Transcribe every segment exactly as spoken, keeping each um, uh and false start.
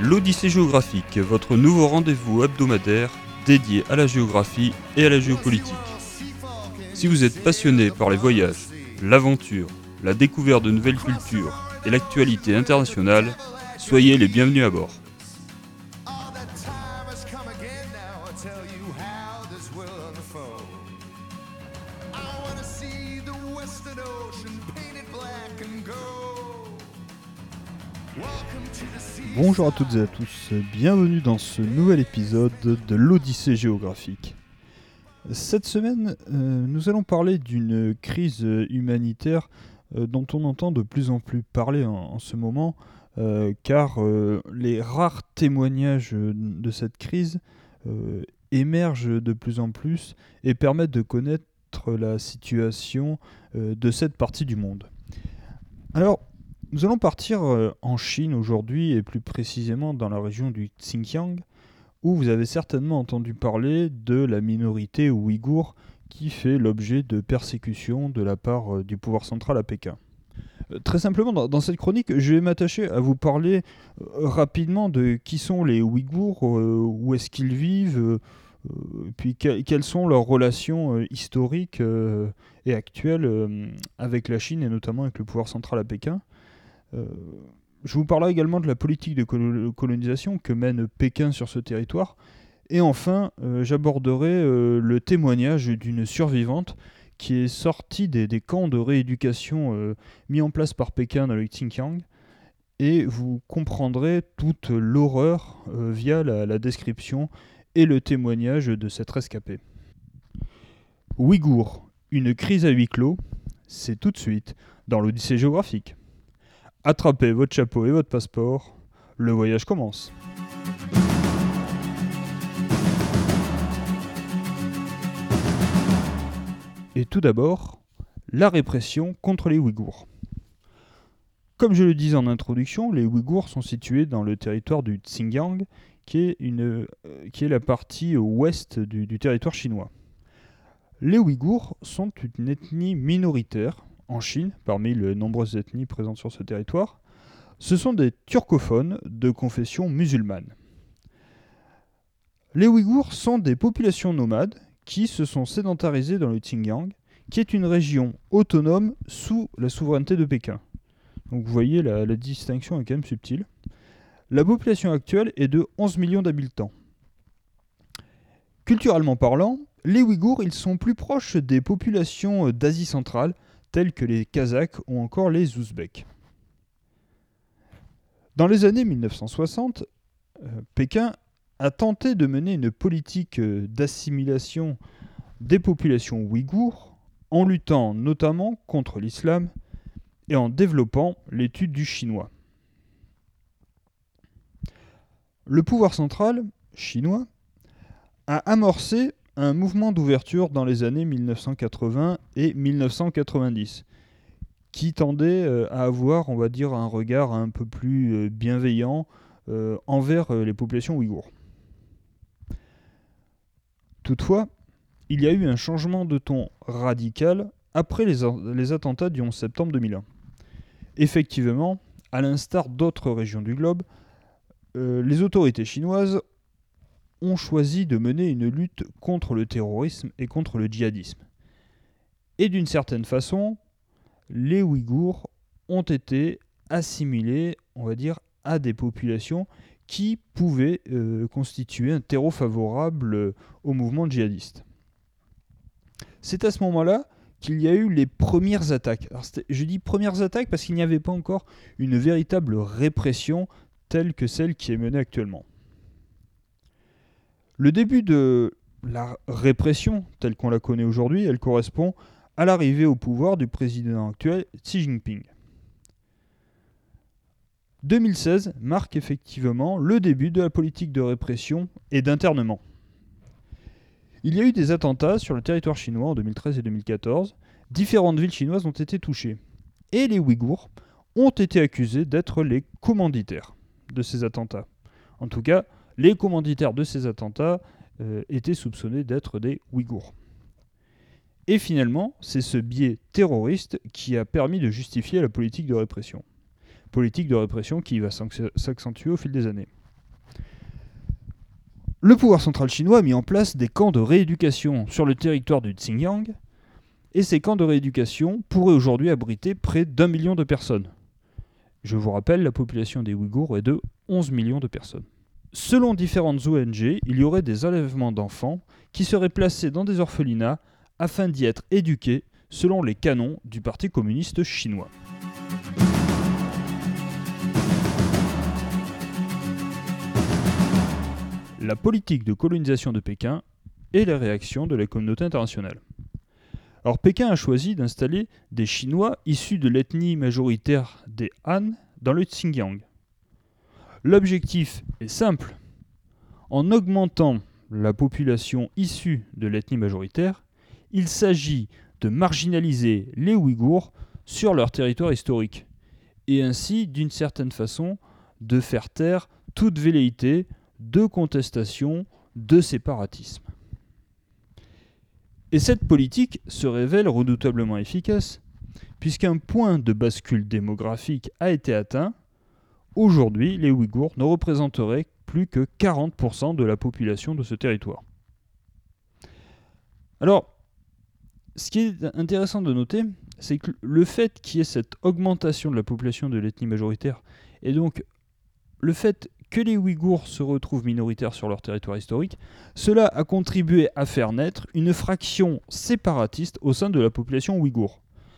L'Odyssée géographique, votre nouveau rendez-vous hebdomadaire dédié à la géographie et à la géopolitique. Si vous êtes passionné par les voyages, l'aventure, la découverte de nouvelles cultures et l'actualité internationale, soyez les bienvenus à bord. Bonjour à toutes et à tous, bienvenue dans ce nouvel épisode de l'Odyssée géographique. Cette semaine, euh, nous allons parler d'une crise humanitaire euh, dont on entend de plus en plus parler en, en ce moment, euh, car euh, les rares témoignages de cette crise euh, émergent de plus en plus et permettent de connaître la situation euh, de cette partie du monde. Alors, nous allons partir euh, en Chine aujourd'hui, et plus précisément dans la région du Xinjiang, où vous avez certainement entendu parler de la minorité ouïghour qui fait l'objet de persécutions de la part euh, du pouvoir central à Pékin. Euh, très simplement, dans, dans cette chronique, je vais m'attacher à vous parler euh, rapidement de qui sont les Ouïghours, euh, où est-ce qu'ils vivent, euh, euh, puis que, quelles sont leurs relations euh, historiques euh, et actuelles euh, avec la Chine, et notamment avec le pouvoir central à Pékin. Euh, je vous parlerai également de la politique de col- colonisation que mène Pékin sur ce territoire. Et enfin, euh, j'aborderai euh, le témoignage d'une survivante qui est sortie des, des camps de rééducation euh, mis en place par Pékin dans le Xinjiang. Et vous comprendrez toute l'horreur euh, via la, la description et le témoignage de cette rescapée. Ouïghour, une crise à huis clos, c'est tout de suite dans l'Odyssée géographique. Attrapez votre chapeau et votre passeport, le voyage commence. Et tout d'abord, la répression contre les Ouïghours. Comme je le disais en introduction, les Ouïghours sont situés dans le territoire du Xinjiang, qui est, une, euh, qui est la partie ouest du, du territoire chinois. Les Ouïghours sont une ethnie minoritaire en Chine, parmi les nombreuses ethnies présentes sur ce territoire. Ce sont des turcophones de confession musulmane. Les Ouïghours sont des populations nomades qui se sont sédentarisées dans le Xinjiang, qui est une région autonome sous la souveraineté de Pékin. Donc vous voyez, la, la distinction est quand même subtile. La population actuelle est de onze millions d'habitants. Culturellement parlant, les Ouïghours ils sont plus proches des populations d'Asie centrale, telles que les Kazakhs ou encore les Ouzbeks. Dans les années mille neuf cent soixante, euh, Pékin a tenté de mener une politique euh, d'assimilation des populations ouïghours en luttant notamment contre l'islam et en développant l'étude du chinois. Le pouvoir central chinois a amorcé un mouvement d'ouverture dans les années mille neuf cent quatre-vingts et mille neuf cent quatre-vingt-dix qui tendait euh, à avoir, on va dire, un regard un peu plus euh, bienveillant euh, envers euh, les populations ouïghours. Toutefois, il y a eu un changement de ton radical après les, les attentats du onze septembre deux mille un. Effectivement, à l'instar d'autres régions du globe, euh, les autorités chinoises ont choisi de mener une lutte contre le terrorisme et contre le djihadisme. Et d'une certaine façon, les Ouïghours ont été assimilés, on va dire, à des populations qui pouvaient euh, constituer un terreau favorable euh, au mouvement djihadiste. C'est à ce moment-là qu'il y a eu les premières attaques. Alors, je dis premières attaques parce qu'il n'y avait pas encore une véritable répression telle que celle qui est menée actuellement. Le début de la répression, telle qu'on la connaît aujourd'hui, elle correspond à l'arrivée au pouvoir du président actuel Xi Jinping. deux mille seize marque effectivement le début de la politique de répression et d'internement. Il y a eu des attentats sur le territoire chinois en deux mille treize et deux mille quatorze. Différentes villes chinoises ont été touchées. Et les Ouïghours ont été accusés d'être les commanditaires de ces attentats. En tout cas, les commanditaires de ces attentats euh, étaient soupçonnés d'être des Ouïghours. Et finalement, c'est ce biais terroriste qui a permis de justifier la politique de répression. Politique de répression qui va s'accentuer au fil des années. Le pouvoir central chinois a mis en place des camps de rééducation sur le territoire du Xinjiang, et ces camps de rééducation pourraient aujourd'hui abriter près d'un million de personnes. Je vous rappelle, la population des Ouïghours est de onze millions de personnes. Selon différentes O N G, il y aurait des enlèvements d'enfants qui seraient placés dans des orphelinats afin d'y être éduqués selon les canons du Parti communiste chinois. La politique de colonisation de Pékin et les réactions de la communauté internationale. Alors Pékin a choisi d'installer des Chinois issus de l'ethnie majoritaire des Han dans le Xinjiang. L'objectif est simple. En augmentant la population issue de l'ethnie majoritaire, il s'agit de marginaliser les Ouïghours sur leur territoire historique et ainsi, d'une certaine façon, de faire taire toute velléité de contestation, de séparatisme. Et cette politique se révèle redoutablement efficace, puisqu'un point de bascule démographique a été atteint. Aujourd'hui, les Ouïghours ne représenteraient plus que quarante pour cent de la population de ce territoire. Alors, ce qui est intéressant de noter, c'est que le fait qu'il y ait cette augmentation de la population de l'ethnie majoritaire, et donc le fait que les Ouïghours se retrouvent minoritaires sur leur territoire historique, cela a contribué à faire naître une fraction séparatiste au sein de la population ouïghour.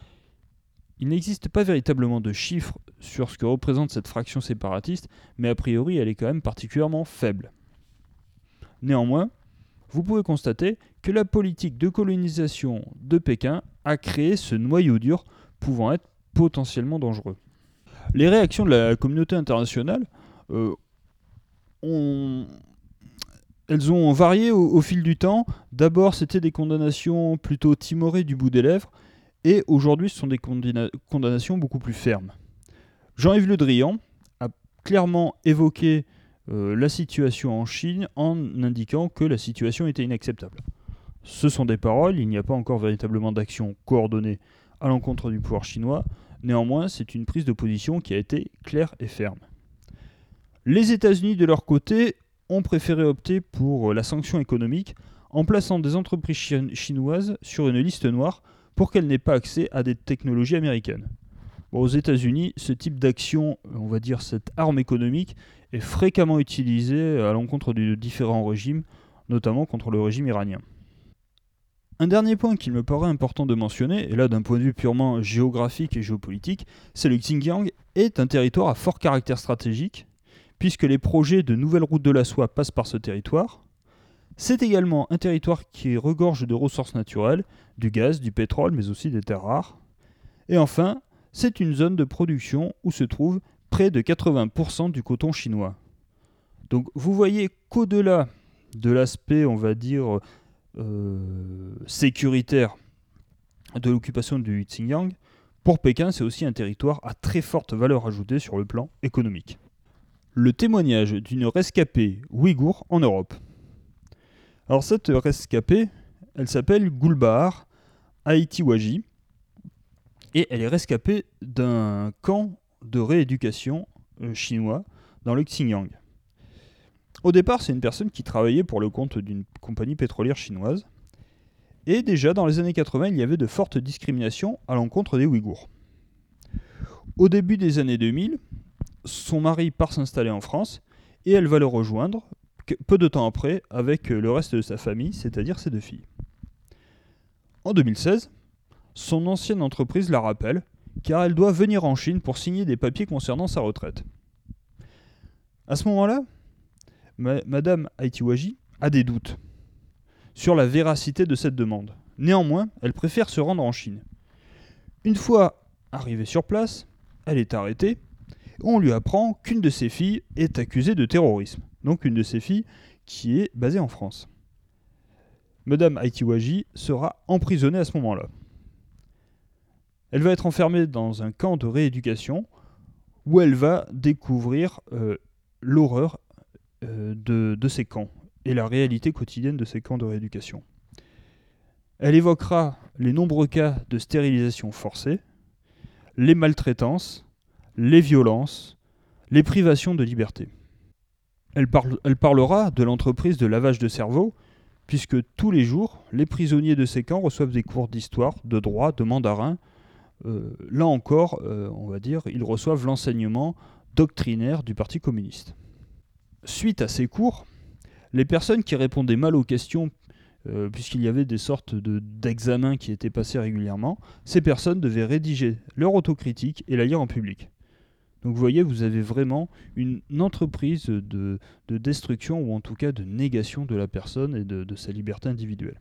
Il n'existe pas véritablement de chiffres sur ce que représente cette fraction séparatiste, mais a priori elle est quand même particulièrement faible. Néanmoins, vous pouvez constater que la politique de colonisation de Pékin a créé ce noyau dur pouvant être potentiellement dangereux. Les réactions de la communauté internationale euh, ont... elles ont varié au, au fil du temps. D'abord, c'était des condamnations plutôt timorées du bout des lèvres, et aujourd'hui, ce sont des condamna- condamnations beaucoup plus fermes. Jean-Yves Le Drian a clairement évoqué euh, la situation en Chine en indiquant que la situation était inacceptable. Ce sont des paroles, il n'y a pas encore véritablement d'action coordonnée à l'encontre du pouvoir chinois. Néanmoins, c'est une prise de position qui a été claire et ferme. Les États-Unis, de leur côté, ont préféré opter pour la sanction économique en plaçant des entreprises chinoises sur une liste noire pour qu'elles n'aient pas accès à des technologies américaines. Bon, aux États-Unis, ce type d'action, on va dire cette arme économique, est fréquemment utilisée à l'encontre de différents régimes, notamment contre le régime iranien. Un dernier point qu'il me paraît important de mentionner, et là d'un point de vue purement géographique et géopolitique, c'est que le Xinjiang est un territoire à fort caractère stratégique, puisque les projets de nouvelles routes de la soie passent par ce territoire. C'est également un territoire qui regorge de ressources naturelles, du gaz, du pétrole, mais aussi des terres rares. Et enfin, c'est une zone de production où se trouve près de quatre-vingts pour cent du coton chinois. Donc vous voyez qu'au-delà de l'aspect, on va dire, Euh, sécuritaire de l'occupation du Xinjiang, pour Pékin, c'est aussi un territoire à très forte valeur ajoutée sur le plan économique. Le témoignage d'une rescapée ouïghour en Europe. Alors cette rescapée, elle s'appelle Gulbahar Aitiwaji, et elle est rescapée d'un camp de rééducation euh, chinois dans le Xinjiang. Au départ, c'est une personne qui travaillait pour le compte d'une compagnie pétrolière chinoise. Et déjà, dans les années quatre-vingts, il y avait de fortes discriminations à l'encontre des Ouïghours. Au début des années deux mille, son mari part s'installer en France et elle va le rejoindre peu de temps après avec le reste de sa famille, c'est-à-dire ses deux filles. En deux mille seize, son ancienne entreprise la rappelle car elle doit venir en Chine pour signer des papiers concernant sa retraite. À ce moment-là, Madame Aitiwaji a des doutes sur la véracité de cette demande. Néanmoins, elle préfère se rendre en Chine. Une fois arrivée sur place, elle est arrêtée et on lui apprend qu'une de ses filles est accusée de terrorisme. Donc une de ses filles qui est basée en France. Madame Aitiwaji sera emprisonnée à ce moment-là. Elle va être enfermée dans un camp de rééducation où elle va découvrir euh, l'horreur De, de ces camps et la réalité quotidienne de ces camps de rééducation. Elle évoquera les nombreux cas de stérilisation forcée, les maltraitances, les violences, les privations de liberté. Elle, parle, elle parlera de l'entreprise de lavage de cerveau, puisque tous les jours, les prisonniers de ces camps reçoivent des cours d'histoire, de droit, de mandarin. Euh, là encore, euh, on va dire, ils reçoivent l'enseignement doctrinaire du Parti communiste. Suite à ces cours, les personnes qui répondaient mal aux questions, euh, puisqu'il y avait des sortes de, d'examens qui étaient passés régulièrement, ces personnes devaient rédiger leur autocritique et la lire en public. Donc vous voyez, vous avez vraiment une entreprise de, de destruction, ou en tout cas de négation de la personne et de, de sa liberté individuelle.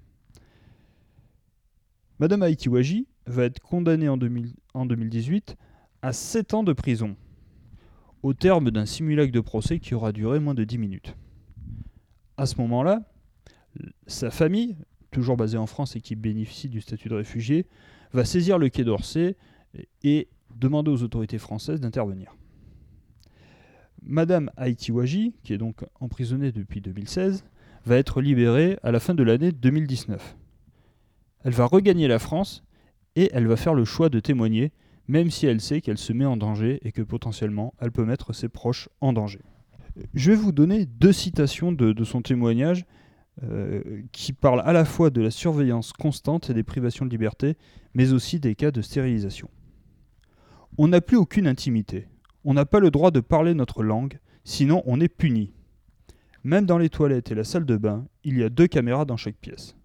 Madame Aïtiwaji va être condamnée en, deux mille, en deux mille dix-huit à sept ans de prison, au terme d'un simulacre de procès qui aura duré moins de dix minutes. À ce moment-là, sa famille, toujours basée en France et qui bénéficie du statut de réfugié, va saisir le Quai d'Orsay et demander aux autorités françaises d'intervenir. Madame Aïtiwaji, qui est donc emprisonnée depuis deux mille seize, va être libérée à la fin de l'année deux mille dix-neuf. Elle va regagner la France et elle va faire le choix de témoigner, même si elle sait qu'elle se met en danger et que potentiellement elle peut mettre ses proches en danger. Je vais vous donner deux citations de, de son témoignage euh, qui parlent à la fois de la surveillance constante et des privations de liberté, mais aussi des cas de stérilisation. On n'a plus aucune intimité. On n'a pas le droit de parler notre langue, sinon on est puni. Même dans les toilettes et la salle de bain, il y a deux caméras dans chaque pièce.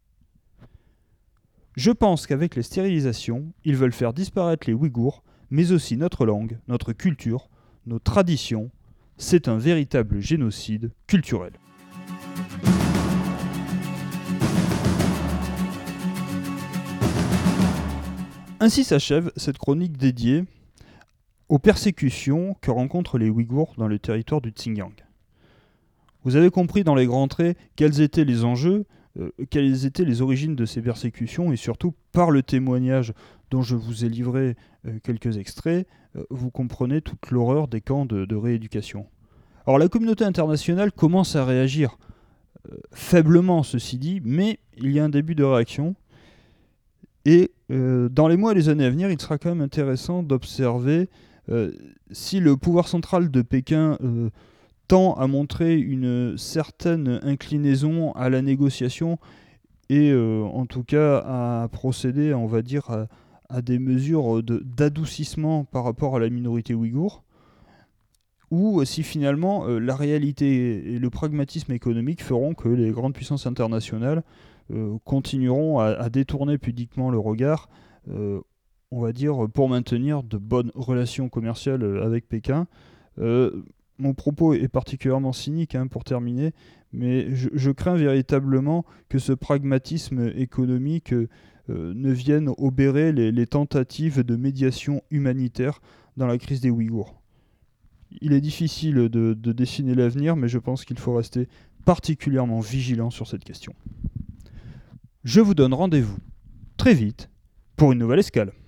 Je pense qu'avec les stérilisations, ils veulent faire disparaître les Ouïghours, mais aussi notre langue, notre culture, nos traditions. C'est un véritable génocide culturel. Ainsi s'achève cette chronique dédiée aux persécutions que rencontrent les Ouïghours dans le territoire du Xinjiang. Vous avez compris dans les grands traits quels étaient les enjeux, euh, quelles étaient les origines de ces persécutions, et surtout par le témoignage dont je vous ai livré euh, quelques extraits, euh, vous comprenez toute l'horreur des camps de, de rééducation. Alors la communauté internationale commence à réagir euh, faiblement, ceci dit, mais il y a un début de réaction. Et euh, dans les mois et les années à venir, il sera quand même intéressant d'observer euh, si le pouvoir central de Pékin euh, tend à montrer une certaine inclinaison à la négociation et euh, en tout cas à procéder, on va dire, à, à des mesures de, d'adoucissement par rapport à la minorité ouïghour, ou si finalement euh, la réalité et le pragmatisme économique feront que les grandes puissances internationales euh, continueront à, à détourner pudiquement le regard, euh, on va dire, pour maintenir de bonnes relations commerciales avec Pékin. Euh, mon propos est particulièrement cynique, hein, pour terminer, mais je, je crains véritablement que ce pragmatisme économique euh, ne vienne obérer les, les tentatives de médiation humanitaire dans la crise des Ouïghours. Il est difficile de, de dessiner l'avenir, mais je pense qu'il faut rester particulièrement vigilant sur cette question. Je vous donne rendez-vous très vite pour une nouvelle escale.